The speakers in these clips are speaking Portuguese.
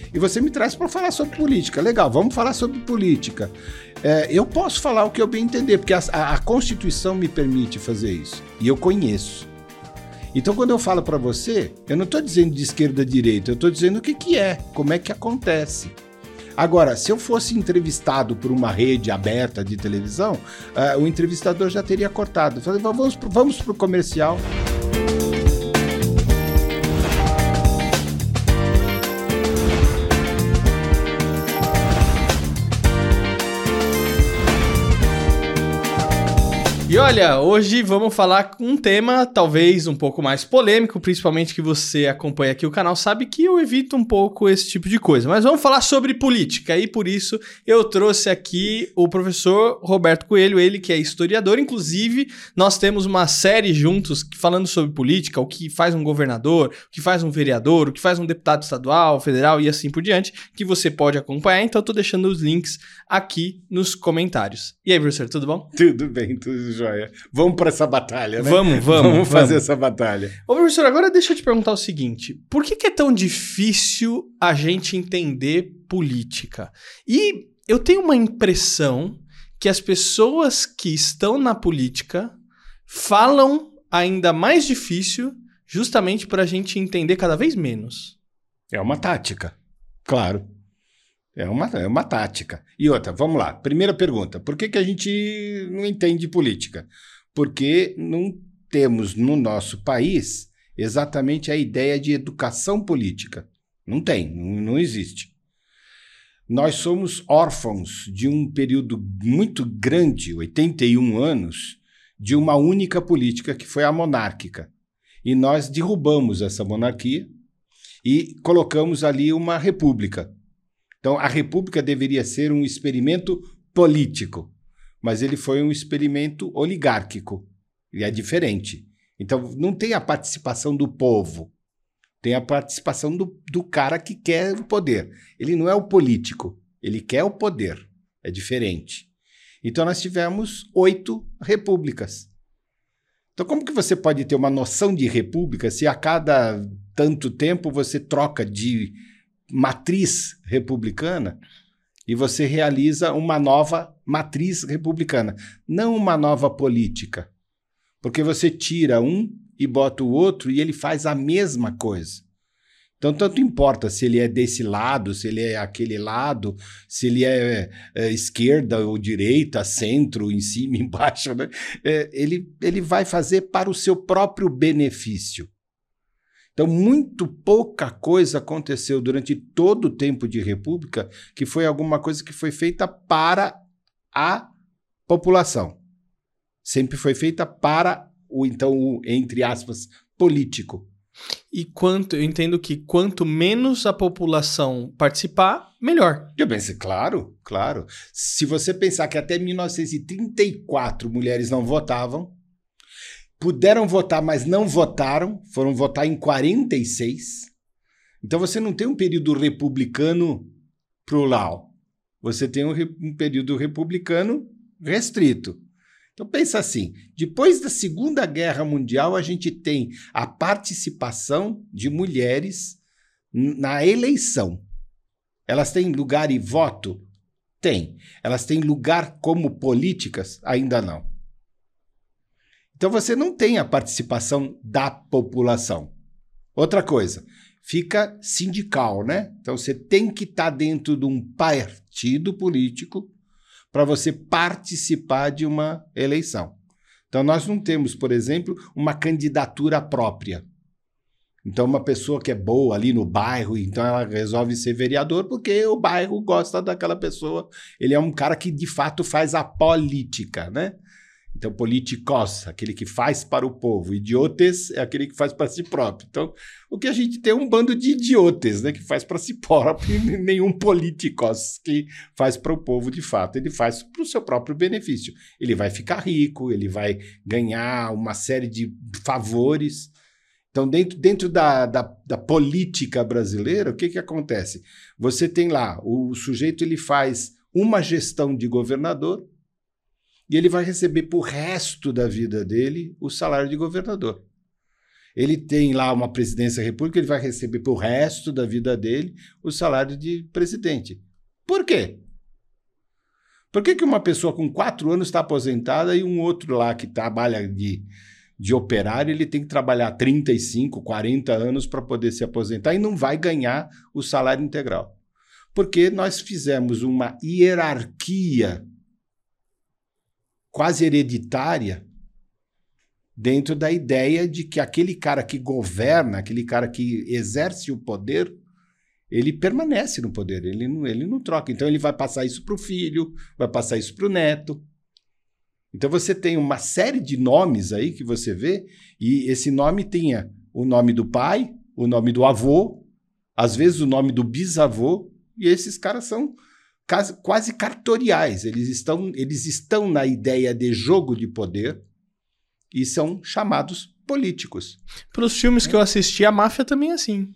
E você me traz para falar sobre política. Legal, vamos falar sobre política. Eu posso falar o que eu bem entender, porque a Constituição me permite fazer isso. E eu conheço. Então, quando eu falo para você, eu não estou dizendo de esquerda a direita, eu estou dizendo o que é, como é que acontece. Agora, se eu fosse entrevistado por uma rede aberta de televisão, o entrevistador já teria cortado. Eu falei, vamos para o comercial. E olha, hoje vamos falar um tema talvez um pouco mais polêmico, principalmente que você acompanha aqui o canal sabe que eu evito um pouco esse tipo de coisa. Mas vamos falar sobre política e por isso eu trouxe aqui o professor Roberto Coelho, ele que é historiador. Inclusive, nós temos uma série juntos falando sobre política, o que faz um governador, o que faz um vereador, o que faz um deputado estadual, federal e assim por diante, que você pode acompanhar. Então, eu tô deixando os links aqui nos comentários. E aí, professor, tudo bom? Tudo bem, tudo joia. Vamos para essa batalha, né? Vamos fazer essa batalha. Ô, professor, agora deixa eu te perguntar o seguinte. Por que é tão difícil a gente entender política? E eu tenho uma impressão que as pessoas que estão na política falam ainda mais difícil justamente para a gente entender cada vez menos. É uma tática, claro. É uma tática. E outra, vamos lá. Primeira pergunta. Por que a gente não entende política? Porque não temos no nosso país exatamente a ideia de educação política. Não tem, não existe. Nós somos órfãos de um período muito grande, 81 anos, de uma única política que foi a monárquica. E nós derrubamos essa monarquia e colocamos ali uma república. Então, a república deveria ser um experimento político, mas ele foi um experimento oligárquico, e é diferente. Então, não tem a participação do povo, tem a participação do cara que quer o poder. Ele não é o político, ele quer o poder, é diferente. Então, nós tivemos 8 repúblicas. Então, como que você pode ter uma noção de república se a cada tanto tempo você troca de matriz republicana e você realiza uma nova matriz republicana, não uma nova política, porque você tira um e bota o outro e ele faz a mesma coisa. Então, tanto importa se ele é desse lado, se ele é aquele lado, se ele é esquerda ou direita, centro, em cima, embaixo, né? Ele vai fazer para o seu próprio benefício. Então, muito pouca coisa aconteceu durante todo o tempo de república que foi alguma coisa que foi feita para a população. Sempre foi feita para o entre aspas, político. E eu entendo que quanto menos a população participar, melhor. Eu pensei, claro. Se você pensar que até 1934 mulheres não votavam, puderam votar, mas não votaram, foram votar em 46. Então você não tem um período republicano plural. Você tem um período republicano restrito. Então pensa assim, depois da Segunda Guerra Mundial, a gente tem a participação de mulheres na eleição. Elas têm lugar e voto? Tem. Elas têm lugar como políticas? Ainda não. Então você não tem a participação da população. Outra coisa, fica sindical, né? Então você tem que estar dentro de um partido político para você participar de uma eleição. Então nós não temos, por exemplo, uma candidatura própria. Então uma pessoa que é boa ali no bairro, então ela resolve ser vereador porque o bairro gosta daquela pessoa. Ele é um cara que de fato faz a política, né? Então, politicos, aquele que faz para o povo. Idiotes é aquele que faz para si próprio. Então, o que a gente tem é um bando de idiotes, né, que faz para si próprio e nenhum politicos que faz para o povo de fato. Ele faz para o seu próprio benefício. Ele vai ficar rico, ele vai ganhar uma série de favores. Então, dentro da política brasileira, o que acontece? Você tem lá, o sujeito ele faz uma gestão de governador, e ele vai receber pro resto da vida dele o salário de governador. Ele tem lá uma presidência da República, ele vai receber pro resto da vida dele o salário de presidente. Por quê? Por que uma pessoa com 4 anos está aposentada e um outro lá que trabalha de operário, ele tem que trabalhar 35, 40 anos para poder se aposentar e não vai ganhar o salário integral? Porque nós fizemos uma hierarquia quase hereditária dentro da ideia de que aquele cara que governa, aquele cara que exerce o poder, ele permanece no poder, ele não troca. Então ele vai passar isso para o filho, vai passar isso para o neto. Então você tem uma série de nomes aí que você vê, e esse nome tinha o nome do pai, o nome do avô, às vezes o nome do bisavô, e esses caras são quase cartoriais. Eles estão na ideia de jogo de poder e são chamados políticos. Para os filmes que eu assisti, a máfia também é assim.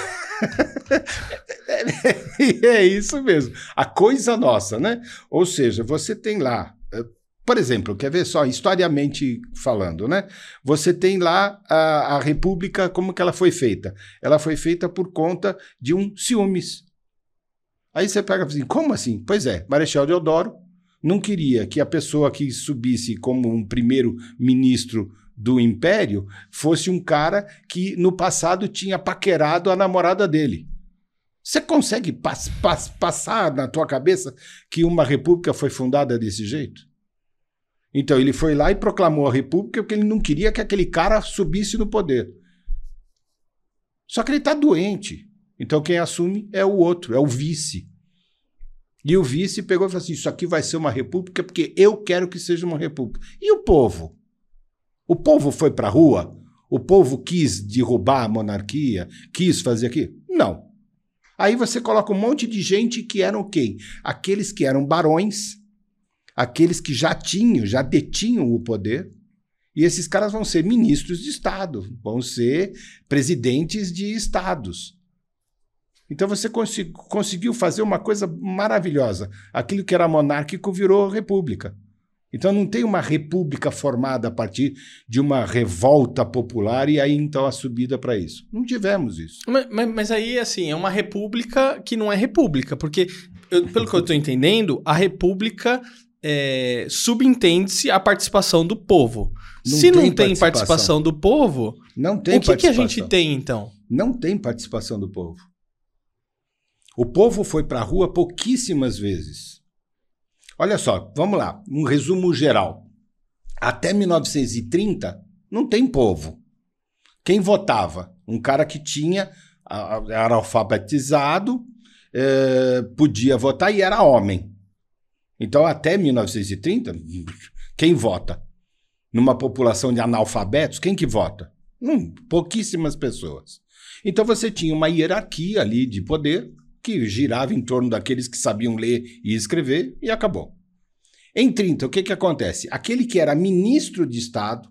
É isso mesmo. A coisa nossa, né? Ou seja, você tem lá, por exemplo, quer ver só, historiamente falando, né? Você tem lá a República, como que ela foi feita? Ela foi feita por conta de um ciúmes. Aí você pega assim, como assim? Pois é, Marechal Deodoro não queria que a pessoa que subisse como um primeiro-ministro do Império fosse um cara que no passado tinha paquerado a namorada dele. Você consegue passar na tua cabeça que uma república foi fundada desse jeito? Então ele foi lá e proclamou a república porque ele não queria que aquele cara subisse no poder. Só que ele está doente. Então quem assume é o outro, é o vice. E o vice pegou e falou assim, isso aqui vai ser uma república porque eu quero que seja uma república. E o povo? O povo foi para a rua? O povo quis derrubar a monarquia? Quis fazer aquilo? Não. Aí você coloca um monte de gente que eram quem? Aqueles que eram barões, aqueles que já detinham o poder, e esses caras vão ser ministros de Estado, vão ser presidentes de estados. Então você conseguiu fazer uma coisa maravilhosa. Aquilo que era monárquico virou república. Então não tem uma república formada a partir de uma revolta popular e aí então a subida para isso. Não tivemos isso. Mas aí, assim, é uma república que não é república, porque, pelo que eu estou entendendo, a república subentende-se a participação do povo. Se não tem participação do povo, não tem o que a gente tem, então? Não tem participação do povo. O povo foi para a rua pouquíssimas vezes. Olha só, vamos lá, um resumo geral. Até 1930, não tem povo. Quem votava? Um cara que era alfabetizado, podia votar e era homem. Então, até 1930, quem vota? Numa população de analfabetos, quem que vota? Pouquíssimas pessoas. Então, você tinha uma hierarquia ali de poder que girava em torno daqueles que sabiam ler e escrever, e acabou. Em 30, o que acontece? Aquele que era ministro de Estado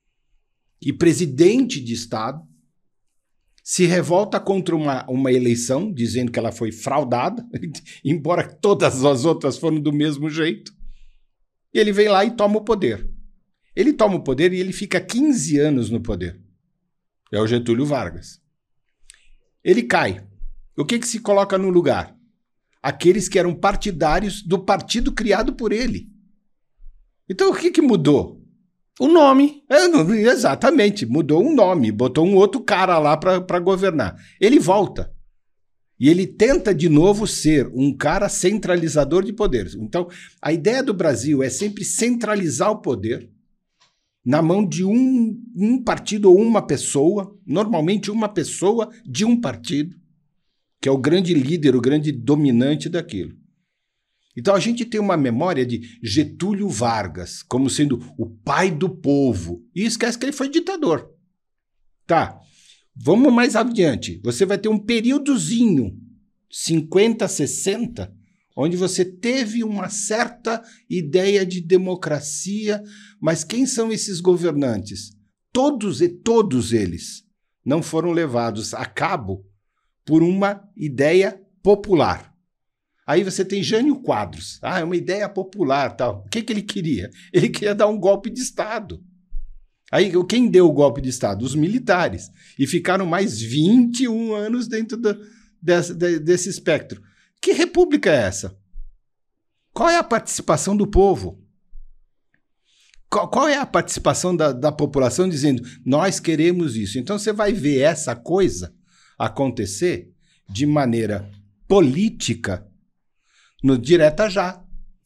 e presidente de Estado se revolta contra uma eleição, dizendo que ela foi fraudada, embora todas as outras foram do mesmo jeito, e ele vem lá e toma o poder. Ele toma o poder e ele fica 15 anos no poder. É o Getúlio Vargas. Ele cai. O que se coloca no lugar? Aqueles que eram partidários do partido criado por ele. Então, o que mudou? O nome. Exatamente, mudou um nome, botou um outro cara lá para governar. Ele volta. E ele tenta de novo ser um cara centralizador de poderes. Então, a ideia do Brasil é sempre centralizar o poder na mão de um partido ou uma pessoa, normalmente uma pessoa de um partido, que é o grande líder, o grande dominante daquilo. Então a gente tem uma memória de Getúlio Vargas como sendo o pai do povo e esquece que ele foi ditador. Tá, vamos mais adiante. Você vai ter um períodozinho, 50, 60, onde você teve uma certa ideia de democracia, mas quem são esses governantes? Todos eles não foram levados a cabo por uma ideia popular. Aí você tem Jânio Quadros. É uma ideia popular, tal. O que ele queria? Ele queria dar um golpe de Estado. Aí, quem deu o golpe de Estado? Os militares. E ficaram mais 21 anos dentro desse espectro. Que república é essa? Qual é a participação do povo? Qual é a participação da população dizendo, nós queremos isso? Então, você vai ver essa coisa acontecer de maneira política no direta já.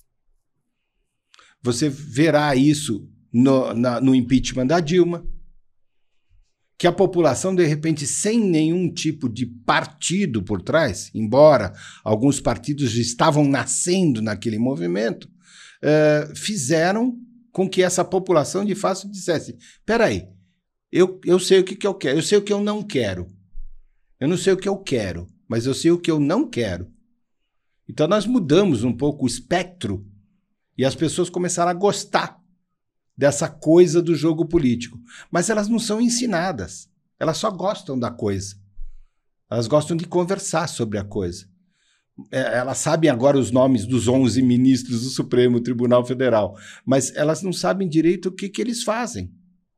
Você verá isso no impeachment da Dilma, que a população, de repente, sem nenhum tipo de partido por trás, embora alguns partidos estavam nascendo naquele movimento, fizeram com que essa população, de fato, dissesse, espera aí, eu sei o que eu quero, eu sei o que eu não quero. Eu não sei o que eu quero, mas eu sei o que eu não quero. Então, nós mudamos um pouco o espectro e as pessoas começaram a gostar dessa coisa do jogo político. Mas elas não são ensinadas. Elas só gostam da coisa. Elas gostam de conversar sobre a coisa. Elas sabem agora os nomes dos 11 ministros do Supremo Tribunal Federal, mas elas não sabem direito o que eles fazem.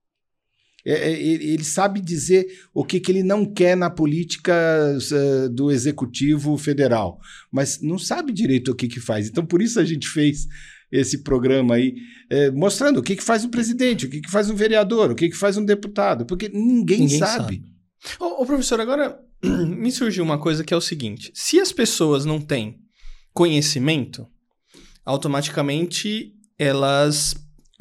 Ele sabe dizer o que ele não quer na política do Executivo Federal, mas não sabe direito o que faz. Então, por isso a gente fez esse programa aí, mostrando o que faz um presidente, o que faz um vereador, o que faz um deputado, porque ninguém sabe. Ô, professor, agora me surgiu uma coisa que é o seguinte, se as pessoas não têm conhecimento, automaticamente elas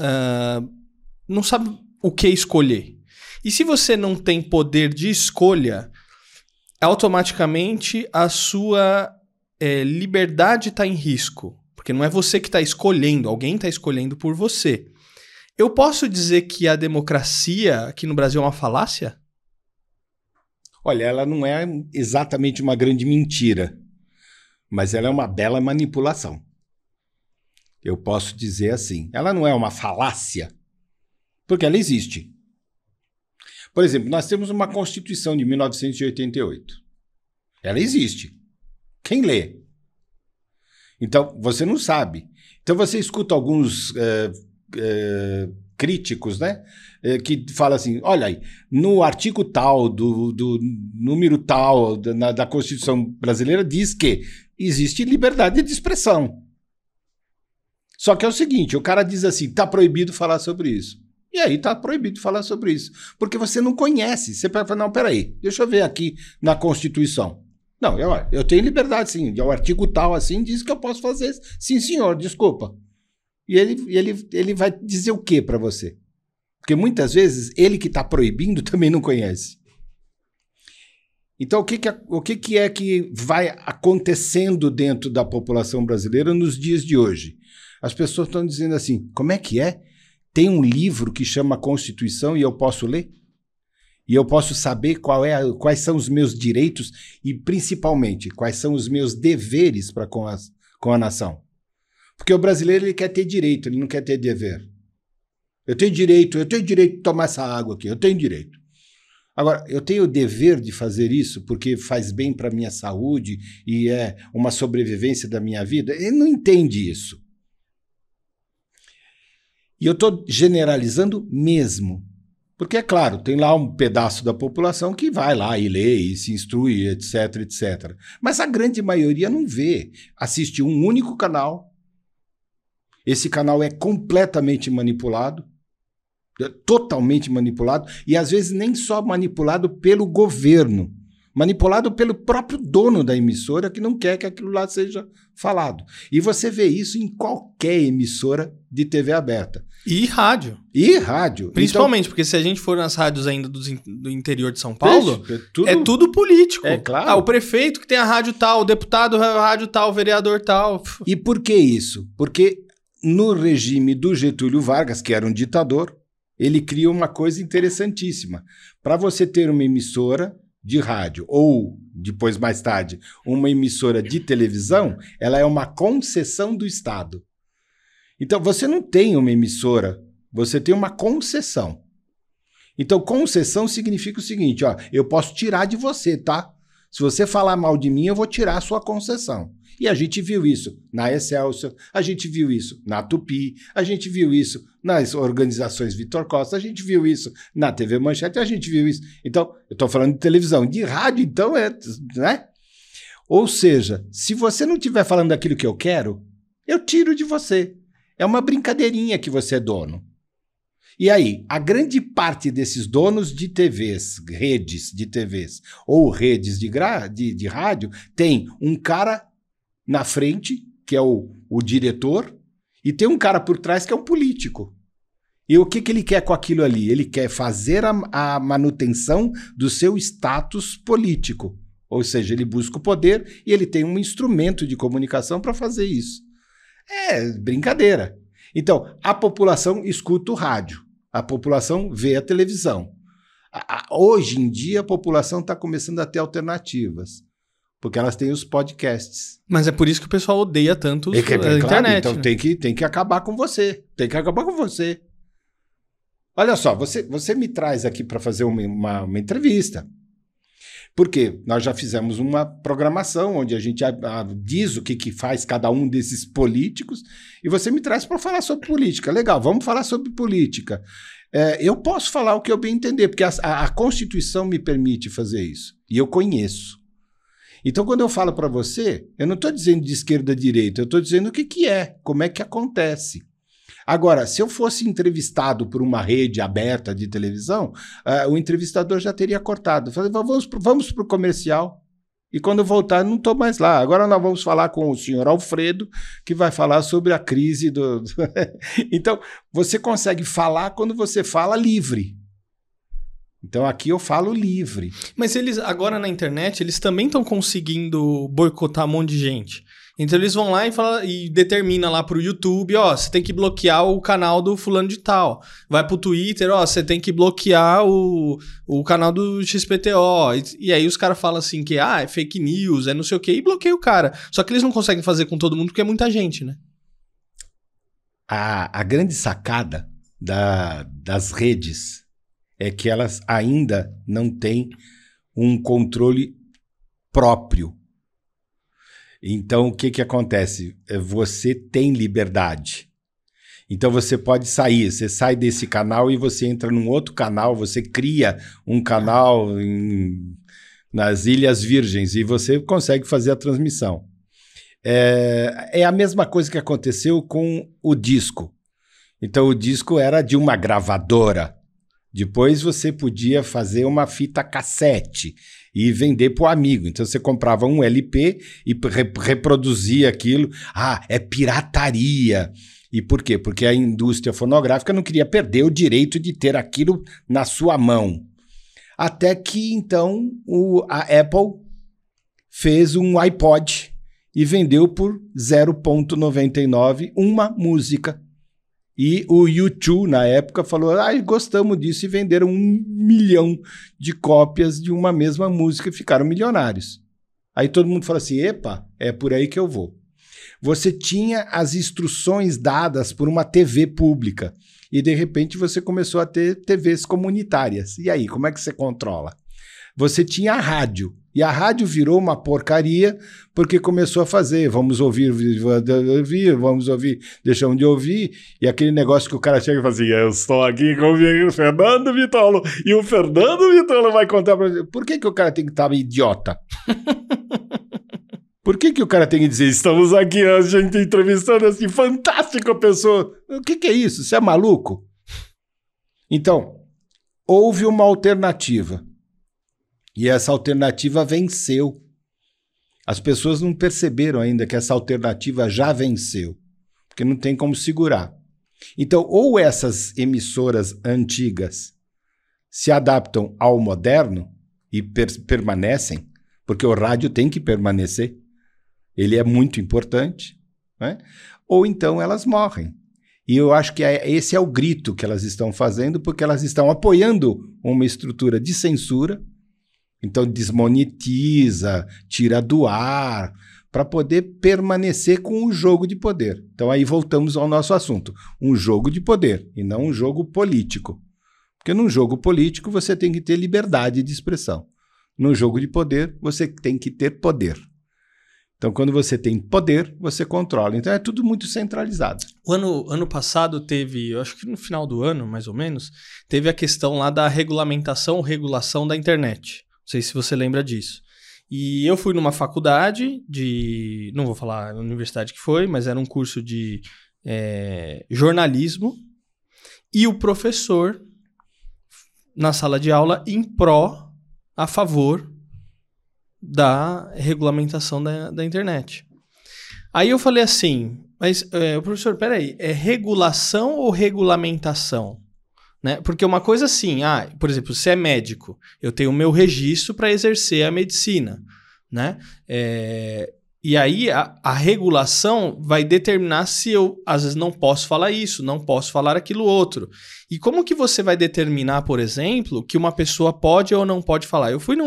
não sabem o que escolher. E se você não tem poder de escolha, automaticamente a sua liberdade está em risco. Porque não é você que está escolhendo, alguém está escolhendo por você. Eu posso dizer que a democracia aqui no Brasil é uma falácia? Olha, ela não é exatamente uma grande mentira, mas ela é uma bela manipulação. Eu posso dizer assim, ela não é uma falácia, porque ela existe. Por exemplo, nós temos uma Constituição de 1988. Ela existe. Quem lê? Então, você não sabe. Então, você escuta alguns críticos, né, que falam assim, olha aí, no artigo tal, do número tal da Constituição brasileira, diz que existe liberdade de expressão. Só que é o seguinte, o cara diz assim, está proibido falar sobre isso. E aí está proibido falar sobre isso. Porque você não conhece. Você pode falar, não, peraí, deixa eu ver aqui na Constituição. Não, eu tenho liberdade, sim. O artigo tal, assim, diz que eu posso fazer. Sim, senhor, desculpa. E ele vai dizer o quê para você? Porque muitas vezes ele que está proibindo também não conhece. Então, o que é que vai acontecendo dentro da população brasileira nos dias de hoje? As pessoas estão dizendo assim, como é que é? Tem um livro que chama Constituição e eu posso ler? E eu posso saber quais são os meus direitos e, principalmente, quais são os meus deveres para com a nação. Porque o brasileiro ele quer ter direito, ele não quer ter dever. Eu tenho direito de tomar essa água aqui, eu tenho direito. Agora, eu tenho o dever de fazer isso porque faz bem para a minha saúde e é uma sobrevivência da minha vida? Ele não entende isso. E eu estou generalizando mesmo. Porque, é claro, tem lá um pedaço da população que vai lá e lê e se instrui, etc, etc. Mas a grande maioria não vê. Assiste um único canal. Esse canal é completamente manipulado. Totalmente manipulado. E, às vezes, nem só manipulado pelo governo. Manipulado pelo próprio dono da emissora que não quer que aquilo lá seja falado. E você vê isso em qualquer emissora de TV aberta. E rádio. Então, Principalmente, porque se a gente for nas rádios ainda do interior de São Paulo, é tudo político. É claro. O prefeito que tem a rádio tal, o deputado a rádio tal, o vereador tal. E por que isso? Porque no regime do Getúlio Vargas, que era um ditador, ele cria uma coisa interessantíssima. Para você ter uma emissora de rádio ou, depois mais tarde, uma emissora de televisão, ela é uma concessão do Estado. Então, você não tem uma emissora, você tem uma concessão. Então, concessão significa o seguinte, ó, eu posso tirar de você, tá? Se você falar mal de mim, eu vou tirar a sua concessão. E a gente viu isso na Excelsior, a gente viu isso na Tupi, a gente viu isso nas organizações Vitor Costa, a gente viu isso na TV Manchete, a gente viu isso. Então, eu estou falando de televisão, de rádio, então né? Ou seja, se você não estiver falando daquilo que eu quero, eu tiro de você. É uma brincadeirinha que você é dono. E aí, a grande parte desses donos de TVs, redes de TVs ou redes de rádio, tem um cara na frente, que é o diretor, e tem um cara por trás que é um político. E o que ele quer com aquilo ali? Ele quer fazer a manutenção do seu status político. Ou seja, ele busca o poder e ele tem um instrumento de comunicação para fazer isso. É brincadeira. Então, a população escuta o rádio, a população vê a televisão. Hoje em dia, a população está começando a ter alternativas. Porque elas têm os podcasts. Mas é por isso que o pessoal odeia tanto a internet. Então, né? tem que acabar com você. Tem que acabar com você. Olha só, você me traz aqui para fazer uma entrevista. Porque nós já fizemos uma programação onde a gente diz o que faz cada um desses políticos e você me traz para falar sobre política. Legal, vamos falar sobre política. Eu posso falar o que eu bem entender, porque a Constituição me permite fazer isso. E eu conheço. Então, quando eu falo para você, eu não estou dizendo de esquerda a direita, eu estou dizendo o que é, como é que acontece. Agora, se eu fosse entrevistado por uma rede aberta de televisão, o entrevistador já teria cortado. Falei, vamos para o comercial. E quando eu voltar, eu não estou mais lá. Agora nós vamos falar com o senhor Alfredo, que vai falar sobre a crise do... Então, você consegue falar quando você fala livre. Então aqui eu falo livre. Mas eles, agora na internet, eles também estão conseguindo boicotar um monte de gente. Então eles vão lá e determina lá pro YouTube, você tem que bloquear o canal do fulano de tal. Vai pro Twitter, você tem que bloquear o canal do XPTO. E aí os caras falam assim que é fake news, é não sei o quê, e bloqueia o cara. Só que eles não conseguem fazer com todo mundo porque é muita gente, né? A grande sacada das redes é que elas ainda não têm um controle próprio. Então, o que acontece? Você tem liberdade. Então, você pode sair. Você sai desse canal e você entra num outro canal. Você cria um canal nas Ilhas Virgens e você consegue fazer a transmissão. É a mesma coisa que aconteceu com o disco. Então, o disco era de uma gravadora. Depois você podia fazer uma fita cassete e vender para o amigo. Então você comprava um LP e reproduzia aquilo. É pirataria. E por quê? Porque a indústria fonográfica não queria perder o direito de ter aquilo na sua mão. Até que então a Apple fez um iPod e vendeu por 0,99 uma música. E o U2, na época, falou, gostamos disso, e venderam 1 milhão de cópias de uma mesma música e ficaram milionários. Aí todo mundo falou assim, epa, é por aí que eu vou. Você tinha as instruções dadas por uma TV pública e, de repente, você começou a ter TVs comunitárias. E aí, como é que você controla? Você tinha a rádio. E a rádio virou uma porcaria porque começou a fazer, vamos ouvir, deixamos de ouvir, e aquele negócio que o cara chega e fala assim, eu estou aqui com o Fernando Vitolo, e o Fernando Vitolo vai contar pra você. Por que o cara tem que estar idiota? Por que o cara tem que dizer, estamos aqui, a gente entrevistando assim, fantástica pessoa. O que é isso? Você é maluco? Então, houve uma alternativa. E essa alternativa venceu. As pessoas não perceberam ainda que essa alternativa já venceu, porque não tem como segurar. Então, ou essas emissoras antigas se adaptam ao moderno e permanecem, porque o rádio tem que permanecer, ele é muito importante, né? Ou então elas morrem. E eu acho que esse é o grito que elas estão fazendo, porque elas estão apoiando uma estrutura de censura. Então desmonetiza, tira do ar, para poder permanecer com o jogo de poder. Então aí voltamos ao nosso assunto, um jogo de poder e não um jogo político. Porque num jogo político você tem que ter liberdade de expressão. No jogo de poder, você tem que ter poder. Então, quando você tem poder, você controla. Então, é tudo muito centralizado. O ano passado teve, eu acho que no final do ano, mais ou menos, teve a questão lá da regulamentação ou regulação da internet. Não sei se você lembra disso. E eu fui numa faculdade de... Não vou falar a universidade que foi, mas era um curso de jornalismo. E o professor, na sala de aula, a favor da regulamentação da internet. Aí eu falei assim, mas professor, peraí, é regulação ou regulamentação? Né? Porque uma coisa assim, por exemplo, se é médico, eu tenho o meu registro para exercer a medicina, né? E aí a regulação vai determinar se eu, às vezes, não posso falar isso, não posso falar aquilo outro. E como que você vai determinar, por exemplo, que uma pessoa pode ou não pode falar? Eu fui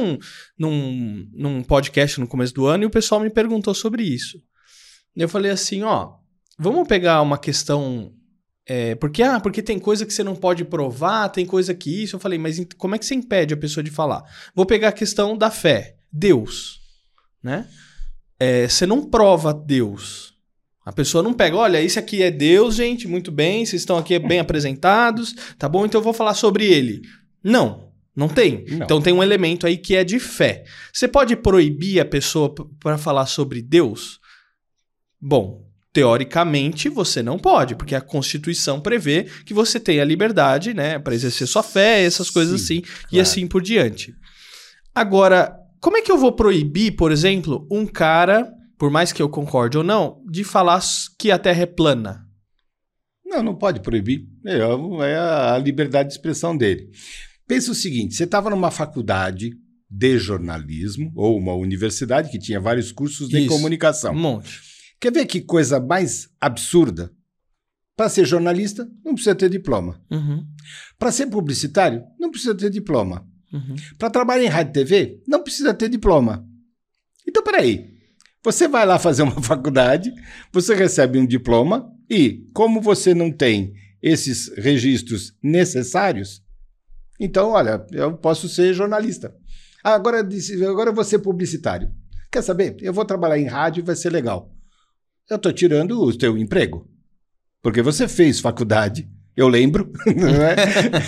num podcast no começo do ano e o pessoal me perguntou sobre isso. Eu falei assim, vamos pegar uma questão... Porque tem coisa que você não pode provar, tem coisa que isso. Eu falei, mas como é que você impede a pessoa de falar? Vou pegar a questão da fé. Deus, né? Você não prova Deus. A pessoa não pega, olha, esse aqui é Deus, gente, muito bem, vocês estão aqui bem apresentados, tá bom? Então eu vou falar sobre ele. Não tem. Não. Então tem um elemento aí que é de fé. Você pode proibir a pessoa para falar sobre Deus? Bom, teoricamente você não pode, porque a Constituição prevê que você tem a liberdade, né, para exercer sua fé, essas coisas assim, claro. E assim por diante. Agora, como é que eu vou proibir, por exemplo, um cara, por mais que eu concorde ou não, de falar que a Terra é plana? Não pode proibir. É a liberdade de expressão dele. Pensa o seguinte, você estava numa faculdade de jornalismo, ou uma universidade que tinha vários cursos de comunicação. Um monte. Quer ver que coisa mais absurda? Para ser jornalista, não precisa ter diploma. Uhum. Para ser publicitário, não precisa ter diploma. Uhum. Para trabalhar em rádio e TV, não precisa ter diploma. Então, peraí. Você vai lá fazer uma faculdade, você recebe um diploma e, como você não tem esses registros necessários, então, olha, eu posso ser jornalista. Agora eu vou ser publicitário. Quer saber? Eu vou trabalhar em rádio e vai ser legal. Eu estou tirando o teu emprego. Porque você fez faculdade, eu lembro, né?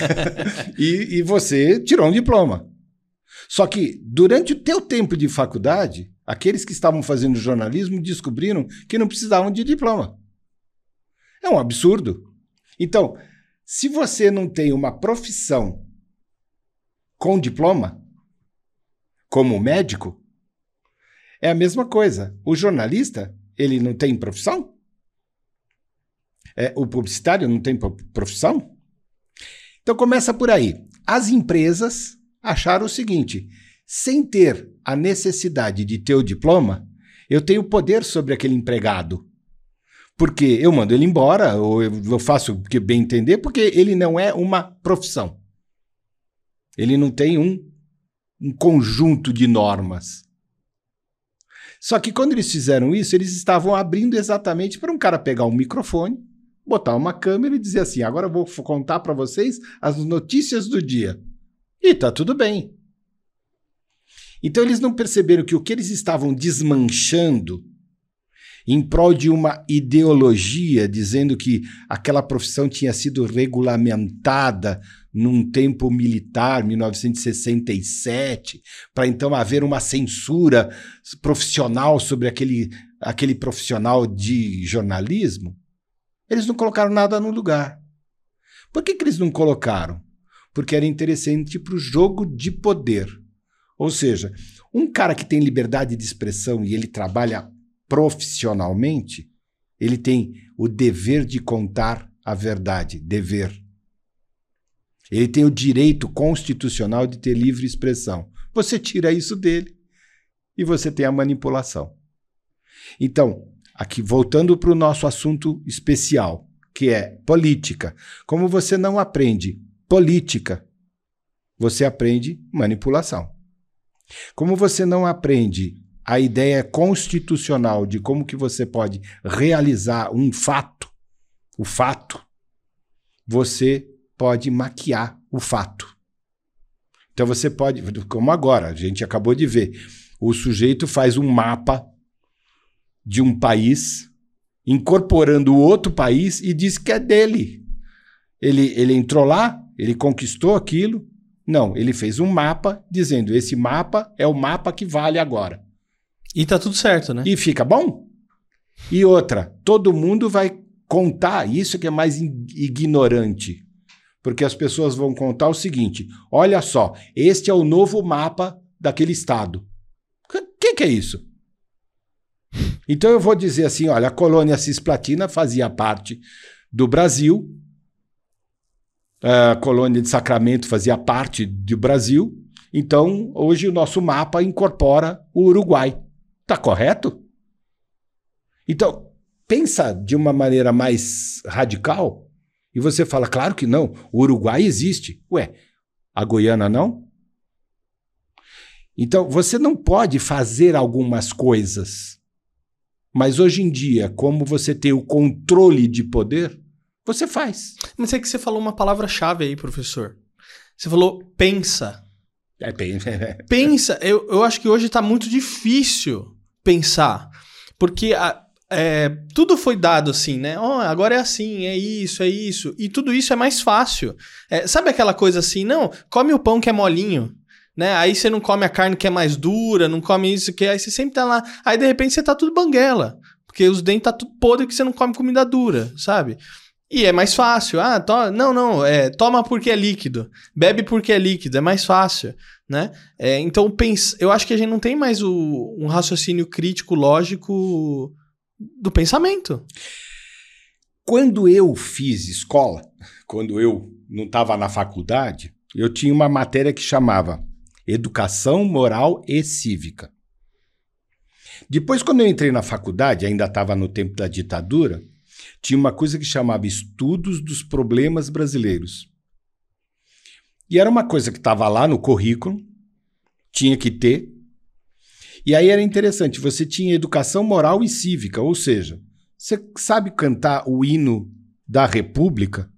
e você tirou um diploma. Só que, durante o teu tempo de faculdade, aqueles que estavam fazendo jornalismo descobriram que não precisavam de diploma. É um absurdo. Então, se você não tem uma profissão com diploma, como médico, é a mesma coisa. O jornalista, ele não tem profissão? O publicitário não tem profissão? Então começa por aí. As empresas acharam o seguinte, sem ter a necessidade de ter o diploma, eu tenho poder sobre aquele empregado. Porque eu mando ele embora, ou eu faço o que bem entender, porque ele não é uma profissão. Ele não tem um conjunto de normas. Só que quando eles fizeram isso, eles estavam abrindo exatamente para um cara pegar um microfone, botar uma câmera e dizer assim, agora eu vou contar para vocês as notícias do dia. E tá tudo bem. Então eles não perceberam que o que eles estavam desmanchando em prol de uma ideologia, dizendo que aquela profissão tinha sido regulamentada num tempo militar, 1967, para então haver uma censura profissional sobre aquele profissional de jornalismo, eles não colocaram nada no lugar. Por que eles não colocaram? Porque era interessante para o jogo de poder. Ou seja, um cara que tem liberdade de expressão e ele trabalha profissionalmente, ele tem o dever de contar a verdade, dever. Ele tem o direito constitucional de ter livre expressão. Você tira isso dele e você tem a manipulação. Então, aqui voltando para o nosso assunto especial, que é política. Como você não aprende política, você aprende manipulação. Como você não aprende a ideia constitucional de como que você pode realizar um fato, o fato, você pode maquiar o fato. Então você pode, como agora, a gente acabou de ver, o sujeito faz um mapa de um país, incorporando o outro país e diz que é dele. Ele entrou lá, ele conquistou aquilo. Não, ele fez um mapa dizendo, esse mapa é o mapa que vale agora. E tá tudo certo, né? E fica bom. E outra, todo mundo vai contar, isso que é mais ignorante, porque as pessoas vão contar o seguinte, olha só, este é o novo mapa daquele estado. O que é isso? Então eu vou dizer assim, olha, a colônia cisplatina fazia parte do Brasil, a colônia de Sacramento fazia parte do Brasil, então hoje o nosso mapa incorpora o Uruguai. Tá correto? Então, pensa de uma maneira mais radical e você fala, claro que não, o Uruguai existe. Ué, a Guiana não? Então, você não pode fazer algumas coisas, mas hoje em dia, como você tem o controle de poder, você faz. Mas é que você falou uma palavra-chave aí, professor. Você falou pensa. Pensa. Eu acho que hoje está muito difícil pensar, porque tudo foi dado assim, né? Oh, agora é assim, é isso, e tudo isso é mais fácil. Sabe aquela coisa assim, não, come o pão que é molinho, né? Aí você não come a carne que é mais dura, não come isso, que aí você sempre tá lá, aí de repente você tá tudo banguela, porque os dentes tá tudo podre que você não come comida dura, sabe? E é mais fácil. Toma porque é líquido. Bebe porque é líquido. É mais fácil, né? Então, eu acho que a gente não tem mais um raciocínio crítico, lógico do pensamento. Quando eu fiz escola, quando eu não estava na faculdade, eu tinha uma matéria que chamava Educação Moral e Cívica. Depois, quando eu entrei na faculdade, ainda estava no tempo da ditadura, tinha uma coisa que chamava Estudos dos Problemas Brasileiros. E era uma coisa que estava lá no currículo, tinha que ter. E aí era interessante, você tinha educação moral e cívica, ou seja, você sabe cantar o hino da República?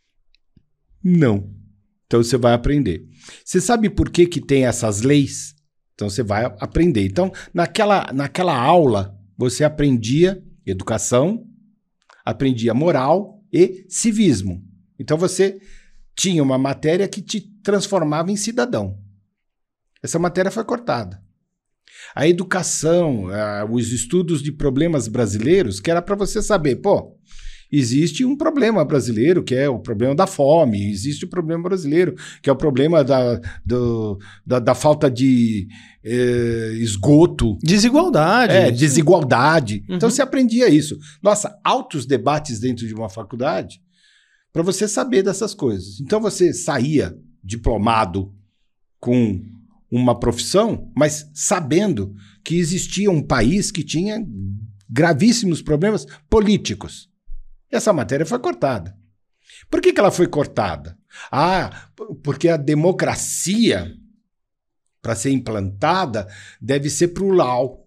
Não. Então você vai aprender. Você sabe por que tem essas leis? Então você vai aprender. Então, naquela aula, você aprendia educação, aprendia moral e civismo. Então você tinha uma matéria que te transformava em cidadão. Essa matéria foi cortada. A educação, os estudos de problemas brasileiros, que era para você saber, existe um problema brasileiro, que é o problema da fome, existe o problema brasileiro, que é o problema da falta de esgoto. Desigualdade. Desigualdade. Uhum. Então você aprendia isso. Nossa, altos debates dentro de uma faculdade para você saber dessas coisas. Então você saía diplomado com uma profissão, mas sabendo que existia um país que tinha gravíssimos problemas políticos. Essa matéria foi cortada. Por que ela foi cortada? Porque a democracia, para ser implantada, deve ser plural.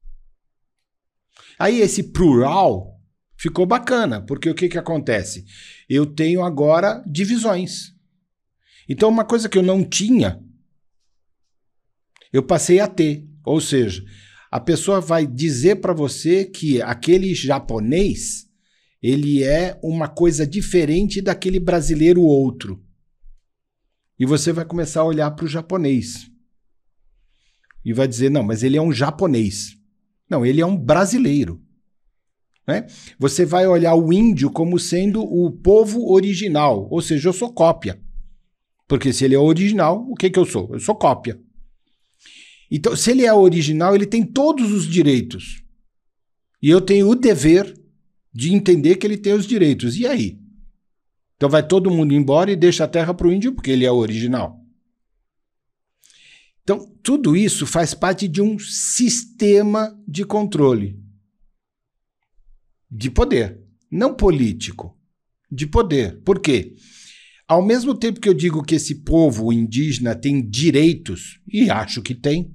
Aí esse plural ficou bacana, porque o que acontece? Eu tenho agora divisões. Então, uma coisa que eu não tinha, eu passei a ter. Ou seja, a pessoa vai dizer para você que aquele japonês ele é uma coisa diferente daquele brasileiro outro. E você vai começar a olhar para o japonês. E vai dizer, não, mas ele é um japonês. Não, ele é um brasileiro. Né? Você vai olhar o índio como sendo o povo original. Ou seja, eu sou cópia. Porque se ele é original, o que eu sou? Eu sou cópia. Então, se ele é original, ele tem todos os direitos. E eu tenho o dever de entender que ele tem os direitos. E aí? Então vai todo mundo embora e deixa a terra para o índio porque ele é o original. Então, tudo isso faz parte de um sistema de controle. De poder. Não político. De poder. Por quê? Ao mesmo tempo que eu digo que esse povo indígena tem direitos, e acho que tem,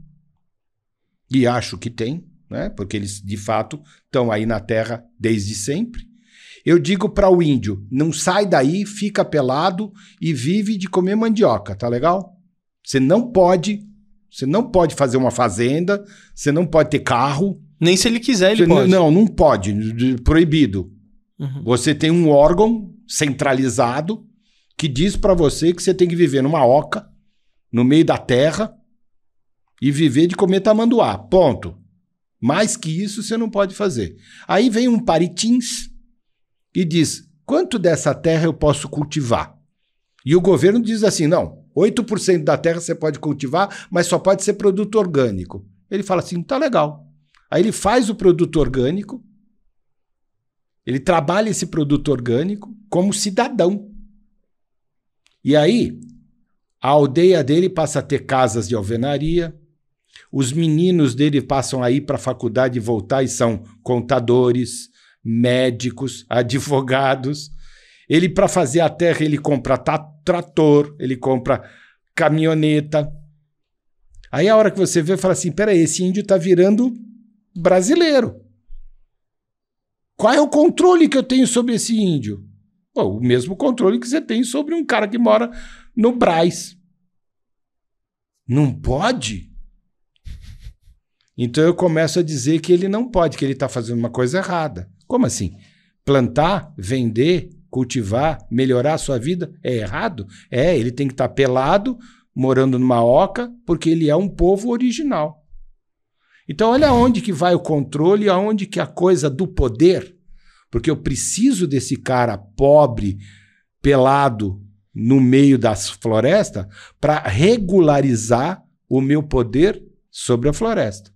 né? Porque eles, de fato, estão aí na terra desde sempre. Eu digo para o índio, não sai daí, fica pelado e vive de comer mandioca, tá legal? Você não pode fazer uma fazenda, você não pode ter carro. Nem se ele quiser, ele pode. Não pode, proibido. Uhum. Você tem um órgão centralizado que diz para você que você tem que viver numa oca, no meio da terra, e viver de comer tamanduá, ponto. Mais que isso você não pode fazer. Aí vem um Paritins e diz, quanto dessa terra eu posso cultivar? E o governo diz assim, não, 8% da terra você pode cultivar, mas só pode ser produto orgânico. Ele fala assim, tá legal. Aí ele faz o produto orgânico, ele trabalha esse produto orgânico como cidadão. E aí, a aldeia dele passa a ter casas de alvenaria, os meninos dele passam a ir para a faculdade e voltar e são contadores, médicos, advogados. Ele, para fazer a terra, ele compra trator, ele compra caminhoneta. Aí a hora que você vê, fala assim, peraí, esse índio está virando brasileiro. Qual é o controle que eu tenho sobre esse índio? Pô, o mesmo controle que você tem sobre um cara que mora no Brás. Não pode? Então eu começo a dizer que ele não pode, que ele está fazendo uma coisa errada. Como assim? Plantar, vender, cultivar, melhorar a sua vida é errado? É, ele tem que estar pelado, morando numa oca, porque ele é um povo original. Então olha aonde que vai o controle, aonde que a coisa do poder, porque eu preciso desse cara pobre, pelado, no meio das florestas, para regularizar o meu poder sobre a floresta.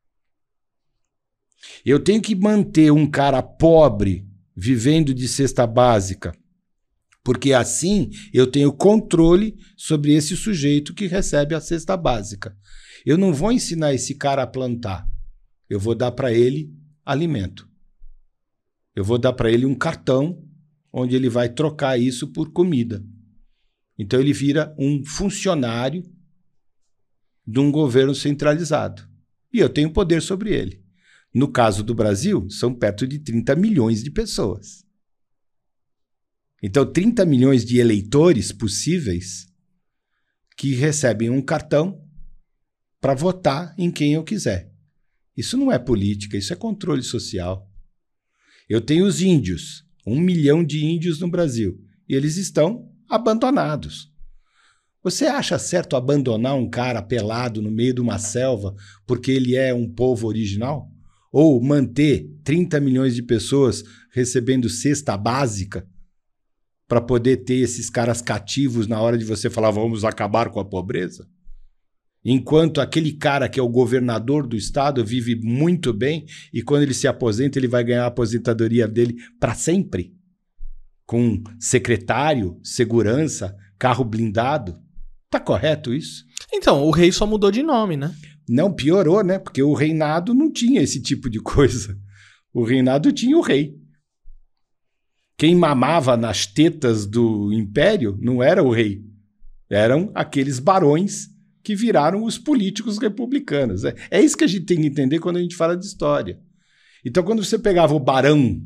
Eu tenho que manter um cara pobre vivendo de cesta básica, porque assim eu tenho controle sobre esse sujeito que recebe a cesta básica. Eu não vou ensinar esse cara a plantar, eu vou dar para ele alimento. Eu vou dar para ele um cartão onde ele vai trocar isso por comida. Então ele vira um funcionário de um governo centralizado. E eu tenho poder sobre ele. No caso do Brasil, são perto de 30 milhões de pessoas. Então, 30 milhões de eleitores possíveis que recebem um cartão para votar em quem eu quiser. Isso não é política, isso é controle social. Eu tenho os índios, 1 milhão de índios no Brasil, e eles estão abandonados. Você acha certo abandonar um cara pelado no meio de uma selva porque ele é um povo original? Ou manter 30 milhões de pessoas recebendo cesta básica para poder ter esses caras cativos na hora de você falar vamos acabar com a pobreza? Enquanto aquele cara que é o governador do estado vive muito bem e quando ele se aposenta ele vai ganhar a aposentadoria dele para sempre? Com secretário, segurança, carro blindado? Tá correto isso? Então, o rei só mudou de nome, né? Não, piorou, né? Porque o reinado não tinha esse tipo de coisa. O reinado tinha o rei. Quem mamava nas tetas do império não era o rei. Eram aqueles barões que viraram os políticos republicanos. É isso que a gente tem que entender quando a gente fala de história. Então, quando você pegava o barão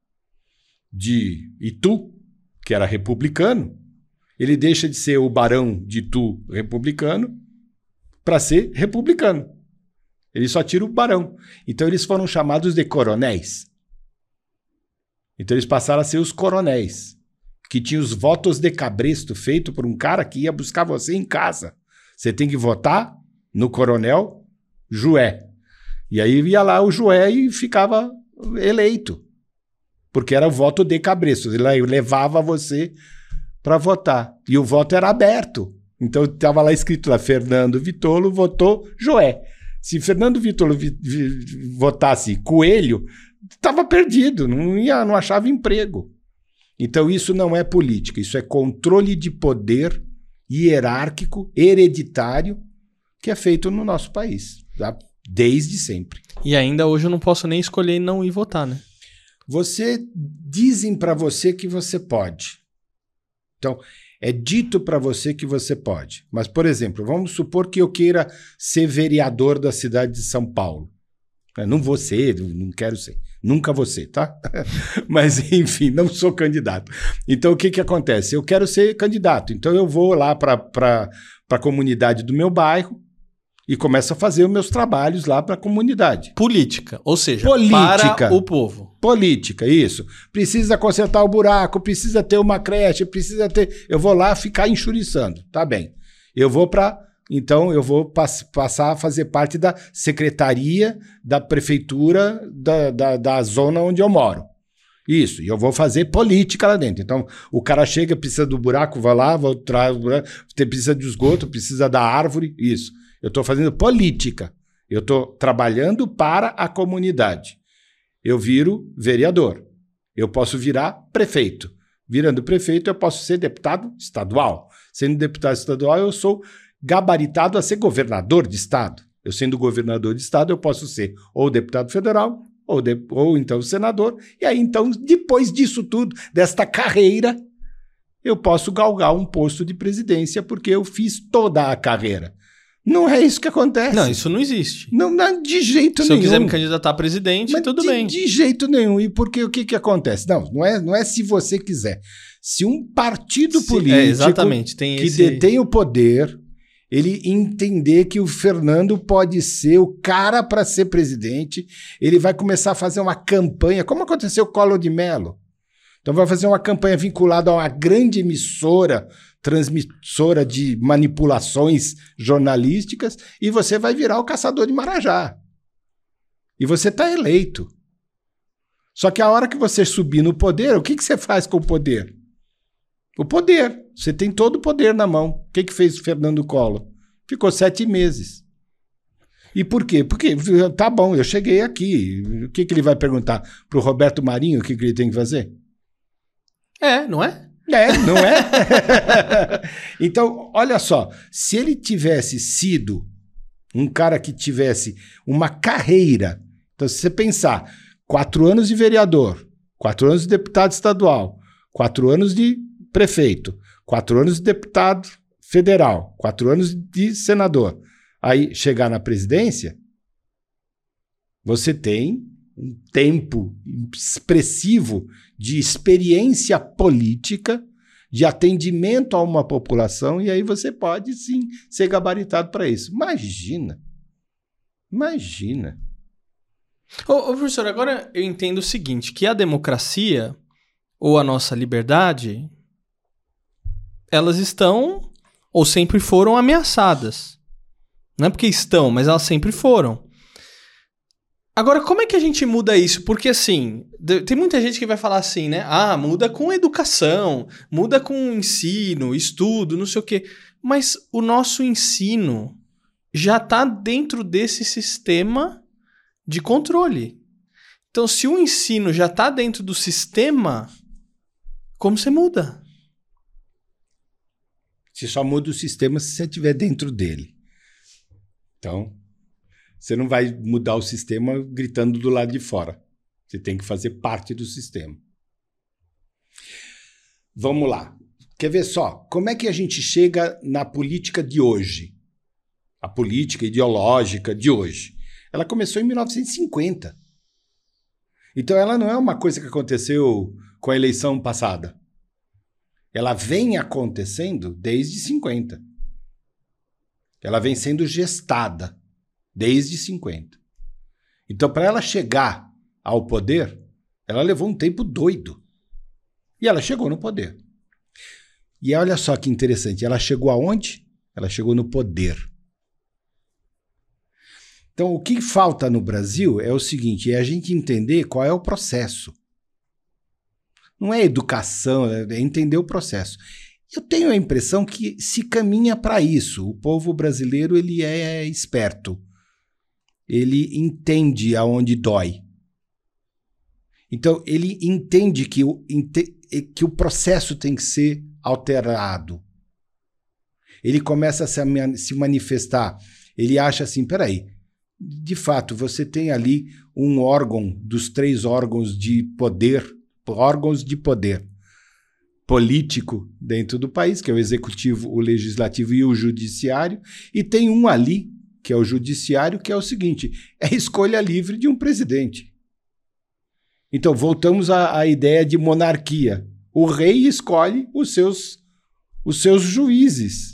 de Itu, que era republicano, ele deixa de ser o barão de Itu republicano para ser republicano. Ele só tira o barão. Então eles foram chamados de coronéis. Então eles passaram a ser os coronéis, que tinham os votos de cabresto feito por um cara que ia buscar você em casa. Você tem que votar no coronel Joé. E aí ia lá o Joé e ficava eleito. Porque era o voto de cabresto. Ele levava você para votar. E o voto era aberto. Então estava lá escrito lá, Fernando Vitolo votou Joé. Se Fernando Vitolo votasse Coelho, estava perdido, não achava emprego. Então isso não é política, isso é controle de poder hierárquico, hereditário, que é feito no nosso país, tá? Desde sempre. E ainda hoje eu não posso nem escolher não ir votar, né? Dizem para você que você pode. Então, é dito para você que você pode. Mas, por exemplo, vamos supor que eu queira ser vereador da cidade de São Paulo. Eu não vou ser, não quero ser. Nunca vou ser, tá? Mas, enfim, não sou candidato. Então, o que acontece? Eu quero ser candidato. Então, eu vou lá para a comunidade do meu bairro e começo a fazer os meus trabalhos lá para a comunidade. Política, ou seja, política, para o povo. Política, isso. Precisa consertar o buraco, precisa ter uma creche, precisa ter... Eu vou lá ficar enxuriçando, tá bem. Então, eu vou passar a fazer parte da secretaria da prefeitura da zona onde eu moro. Isso, e eu vou fazer política lá dentro. Então, o cara chega, precisa do buraco, vai lá, precisa de esgoto, precisa da árvore, isso. Eu estou fazendo política. Eu estou trabalhando para a comunidade. Eu viro vereador. Eu posso virar prefeito. Virando prefeito, eu posso ser deputado estadual. Sendo deputado estadual, eu sou gabaritado a ser governador de estado. Eu sendo governador de estado, eu posso ser ou deputado federal ou então senador. E aí, então, depois disso tudo, desta carreira, eu posso galgar um posto de presidência porque eu fiz toda a carreira. Não é isso que acontece. Não, isso não existe. Não, de jeito nenhum. Se eu quiser me candidatar a presidente, mas tudo bem. De jeito nenhum. E porque o que acontece? Não é se você quiser. Se um partido político exatamente, tem que detém o poder, ele entender que o Fernando pode ser o cara para ser presidente, ele vai começar a fazer uma campanha, como aconteceu com o Collor de Mello. Então vai fazer uma campanha vinculada a uma grande emissora, transmissora de manipulações jornalísticas, e você vai virar o caçador de Marajá. E você está eleito. Só que a hora que você subir no poder, o que você faz com o poder? O poder. Você tem todo o poder na mão. O que fez o Fernando Collor? Ficou 7 meses. E por quê? Porque, tá bom, eu cheguei aqui. O que ele vai perguntar para o Roberto Marinho o que ele tem que fazer? Não é? Não é? Então, olha só, se ele tivesse sido um cara que tivesse uma carreira, então se você pensar, 4 anos de vereador, 4 anos de deputado estadual, 4 anos de prefeito, 4 anos de deputado federal, 4 anos de senador, aí chegar na presidência, você tem um tempo expressivo de experiência política, de atendimento a uma população, e aí você pode, sim, ser gabaritado para isso. Imagina. Ô, professor, agora eu entendo o seguinte, que a democracia, ou a nossa liberdade, elas estão, ou sempre foram ameaçadas. Não é porque estão, mas elas sempre foram. Agora, como é que a gente muda isso? Porque, assim, tem muita gente que vai falar assim, né? Muda com educação, muda com ensino, estudo, não sei o quê. Mas o nosso ensino já está dentro desse sistema de controle. Então, se o ensino já está dentro do sistema, como você muda? Você só muda o sistema se você estiver dentro dele. Então... Você não vai mudar o sistema gritando do lado de fora. Você tem que fazer parte do sistema. Vamos lá. Quer ver só? Como é que a gente chega na política de hoje? A política ideológica de hoje. Ela começou em 1950. Então ela não é uma coisa que aconteceu com a eleição passada. Ela vem acontecendo desde 50. Ela vem sendo gestada desde 50. Então, para ela chegar ao poder, ela levou um tempo doido. E ela chegou no poder. E olha só que interessante, ela chegou aonde? Ela chegou no poder. Então, o que falta no Brasil é o seguinte, é a gente entender qual é o processo. Não é educação, é entender o processo. Eu tenho a impressão que se caminha para isso. O povo brasileiro ele é esperto. Ele entende aonde dói. Então, ele entende que o processo tem que ser alterado. Ele começa a se manifestar. Ele acha assim, peraí, de fato, você tem ali um órgão dos 3 órgãos de poder político dentro do país, que é o executivo, o legislativo e o judiciário, e tem um ali que é o judiciário, que é o seguinte, é a escolha livre de um presidente. Então, voltamos à ideia de monarquia. O rei escolhe os seus juízes.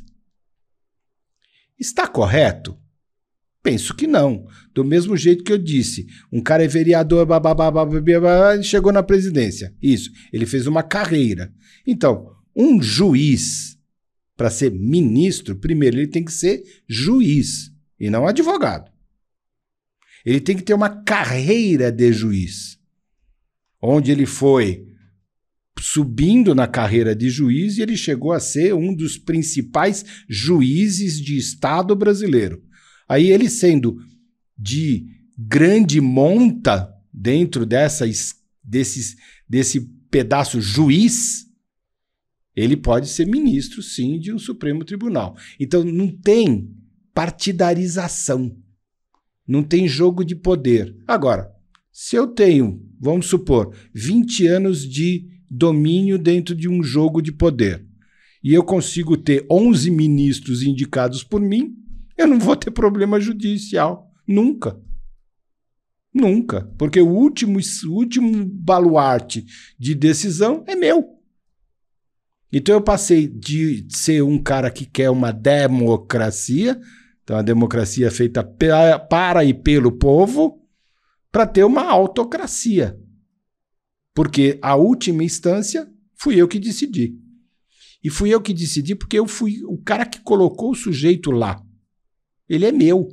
Está correto? Penso que não. Do mesmo jeito que eu disse, um cara é vereador, chegou na presidência. Isso, ele fez uma carreira. Então, um juiz, para ser ministro, primeiro ele tem que ser juiz e não advogado. Ele tem que ter uma carreira de juiz, onde ele foi subindo na carreira de juiz e ele chegou a ser um dos principais juízes de Estado brasileiro. Aí ele sendo de grande monta dentro desse pedaço juiz, ele pode ser ministro, sim, de um Supremo Tribunal. Então não tem partidarização, não tem jogo de poder. Agora, se eu tenho, vamos supor, 20 anos de domínio dentro de um jogo de poder, e eu consigo ter 11 ministros indicados por mim, eu não vou ter problema judicial. Nunca. Nunca. Porque o último baluarte de decisão é meu. Então eu passei de ser um cara que quer uma democracia, então a democracia feita para e pelo povo, para ter uma autocracia. Porque a última instância fui eu que decidi. E fui eu que decidi porque eu fui o cara que colocou o sujeito lá. Ele é meu.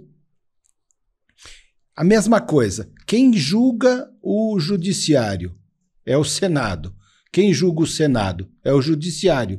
A mesma coisa. Quem julga o judiciário é o Senado. Quem julga o Senado é o judiciário.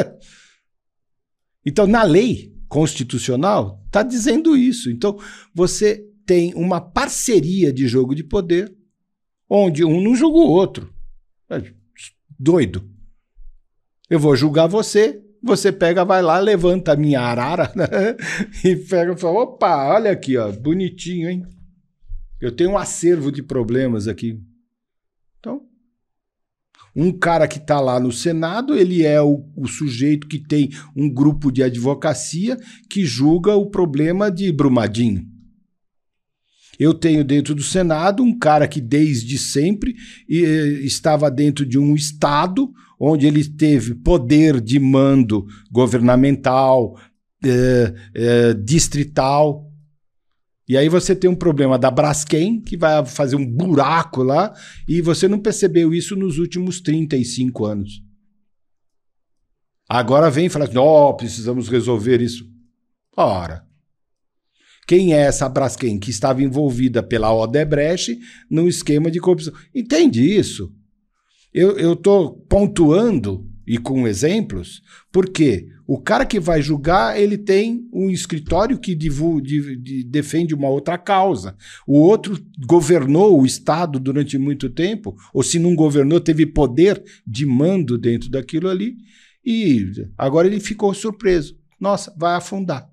Então, na lei constitucional, está dizendo isso. Então, você tem uma parceria de jogo de poder, onde um não julga o outro. Doido. Eu vou julgar você, você pega, vai lá, levanta a minha arara, né? E pega e fala, opa, olha aqui, ó, bonitinho, hein? Eu tenho um acervo de problemas aqui. Então, um cara que está lá no Senado, ele é o sujeito que tem um grupo de advocacia que julga o problema de Brumadinho. Eu tenho dentro do Senado um cara que desde sempre estava dentro de um Estado onde ele teve poder de mando governamental, distrital. E aí você tem um problema da Braskem, que vai fazer um buraco lá, e você não percebeu isso nos últimos 35 anos. Agora vem e fala assim, precisamos resolver isso. Ora, quem é essa Braskem que estava envolvida pela Odebrecht num esquema de corrupção? Entende isso? Eu estou pontuando e com exemplos, porque o cara que vai julgar, ele tem um escritório que defende uma outra causa. O outro governou o Estado durante muito tempo, ou se não governou, teve poder de mando dentro daquilo ali, e agora ele ficou surpreso. Nossa, vai afundar.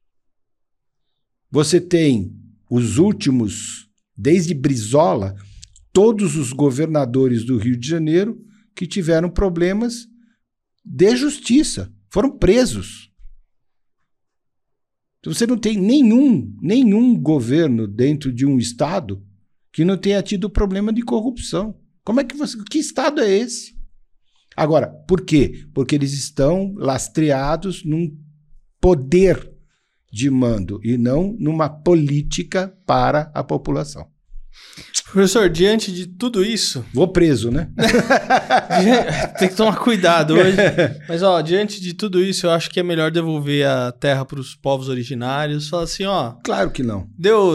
Você tem os últimos, desde Brizola, todos os governadores do Rio de Janeiro que tiveram problemas de justiça, foram presos. Então você não tem nenhum governo dentro de um estado que não tenha tido problema de corrupção. Como é que que estado é esse? Agora, por quê? Porque eles estão lastreados num poder de mando e não numa política para a população. Professor, diante de tudo isso... Vou preso, né? Tem que tomar cuidado hoje. Mas, diante de tudo isso, eu acho que é melhor devolver a terra para os povos originários. Falar assim, Claro que não.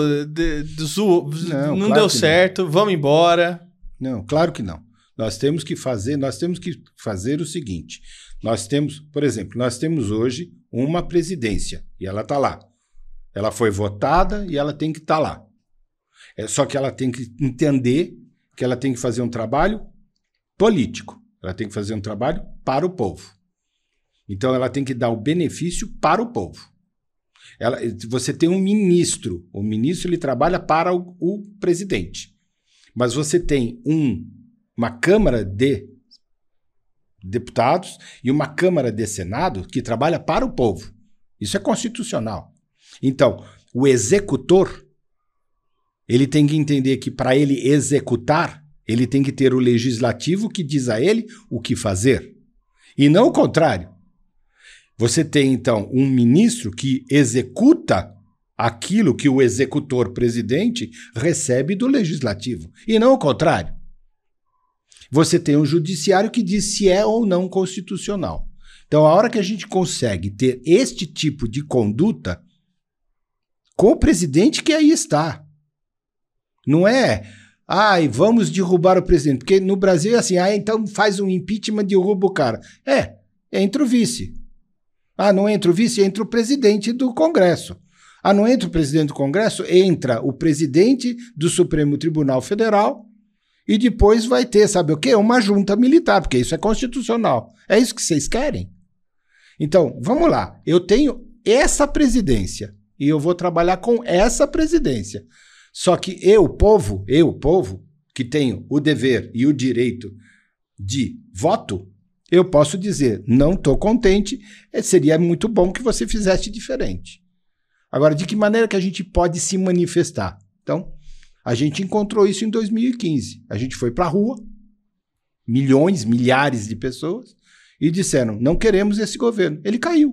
Não claro deu certo, não. Vamos embora. Não, claro que não. Nós temos que fazer o seguinte. Nós temos, por exemplo, hoje uma presidência e ela está lá. Ela foi votada e ela tem que estar lá. Só que ela tem que entender que ela tem que fazer um trabalho político. Ela tem que fazer um trabalho para o povo. Então, ela tem que dar o benefício para o povo. Você tem um ministro. O ministro ele trabalha para o presidente. Mas você tem uma Câmara de Deputados e uma Câmara de Senado que trabalha para o povo. Isso é constitucional. Então, o executor, ele tem que entender que para ele executar, ele tem que ter o legislativo que diz a ele o que fazer. E não o contrário. Você tem, então, um ministro que executa aquilo que o executor presidente recebe do legislativo. E não o contrário. Você tem um judiciário que diz se é ou não constitucional. Então, a hora que a gente consegue ter este tipo de conduta com o presidente que aí está. Não é, vamos derrubar o presidente. Porque no Brasil é assim, então faz um impeachment, derruba o cara. Entra o vice. Não entra o vice, entra o presidente do Congresso. Não entra o presidente do Congresso, entra o presidente do Supremo Tribunal Federal e depois vai ter, sabe o quê? Uma junta militar, porque isso é constitucional. É isso que vocês querem? Então, vamos lá. Eu tenho essa presidência e eu vou trabalhar com essa presidência. Só que eu, povo, que tenho o dever e o direito de voto, eu posso dizer, não estou contente, seria muito bom que você fizesse diferente. Agora, de que maneira que a gente pode se manifestar? Então, a gente encontrou isso em 2015. A gente foi para a rua, milhões, milhares de pessoas, e disseram, não queremos esse governo. Ele caiu.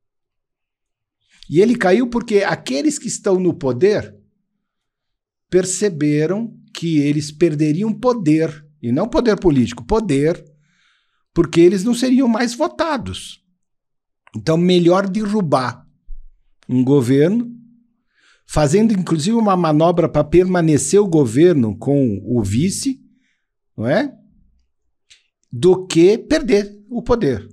E ele caiu porque aqueles que estão no poder perceberam que eles perderiam poder, e não poder político, poder, porque eles não seriam mais votados. Então, melhor derrubar um governo, fazendo inclusive uma manobra para permanecer o governo com o vice, não é? Do que perder o poder.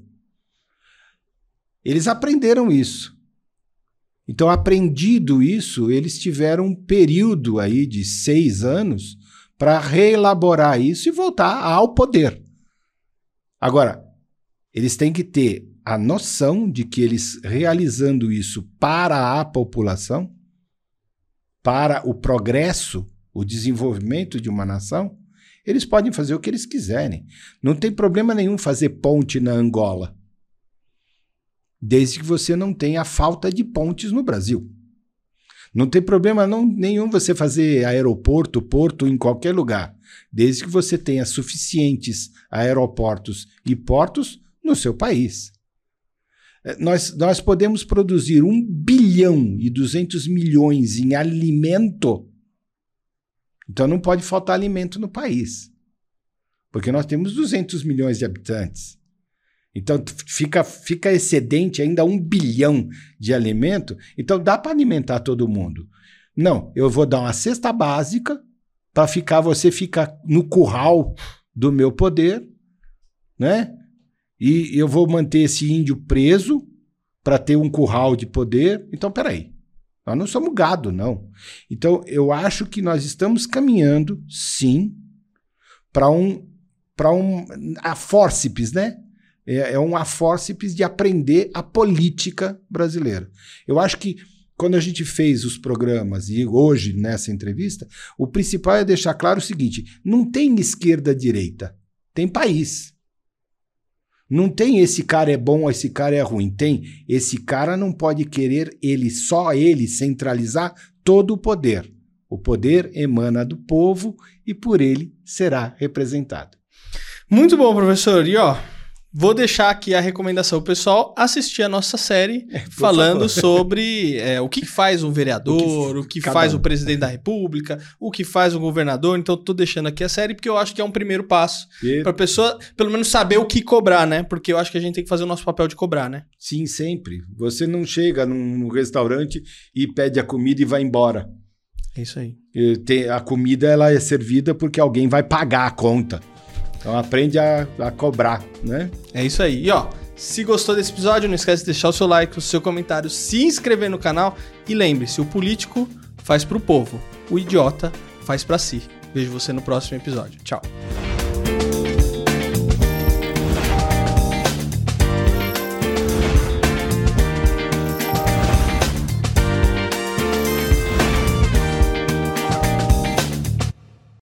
Eles aprenderam isso. Então, aprendido isso, eles tiveram um período aí de 6 anos para reelaborar isso e voltar ao poder. Agora, eles têm que ter a noção de que eles realizando isso para a população, para o progresso, o desenvolvimento de uma nação, eles podem fazer o que eles quiserem. Não tem problema nenhum fazer ponte na Angola, desde que você não tenha falta de pontes no Brasil. Não tem problema nenhum você fazer aeroporto, porto em qualquer lugar, desde que você tenha suficientes aeroportos e portos no seu país. Nós podemos produzir 1 bilhão e 200 milhões em alimento, então não pode faltar alimento no país, porque nós temos 200 milhões de habitantes. Então fica excedente ainda 1 bilhão de alimento, então dá para alimentar todo mundo. Não, eu vou dar uma cesta básica para você ficar no curral do meu poder, né? E eu vou manter esse índio preso para ter um curral de poder. Então, peraí, nós não somos gado, não. Então, eu acho que nós estamos caminhando, sim, para a fórceps, né? É uma fórceps de aprender a política brasileira. Eu acho que quando a gente fez os programas e hoje nessa entrevista, o principal é deixar claro o seguinte, não tem esquerda-direita, tem país. Não tem esse cara é bom, esse cara é ruim. Tem esse cara não pode querer só ele centralizar todo o poder. O poder emana do povo e por ele será representado. Muito bom, professor. E vou deixar aqui a recomendação, pessoal, assistir a nossa série falando sobre o que faz um vereador, o que faz o presidente da república, o que faz um governador. Então, estou deixando aqui a série porque eu acho que é um primeiro passo para a pessoa, pelo menos, saber o que cobrar, né? Porque eu acho que a gente tem que fazer o nosso papel de cobrar, né? Sim, sempre. Você não chega num restaurante e pede a comida e vai embora. É isso aí. A comida ela é servida porque alguém vai pagar a conta. Então aprende a cobrar, né? É isso aí. E se gostou desse episódio, não esquece de deixar o seu like, o seu comentário, se inscrever no canal e lembre-se, o político faz pro povo, o idiota faz pra si. Vejo você no próximo episódio. Tchau.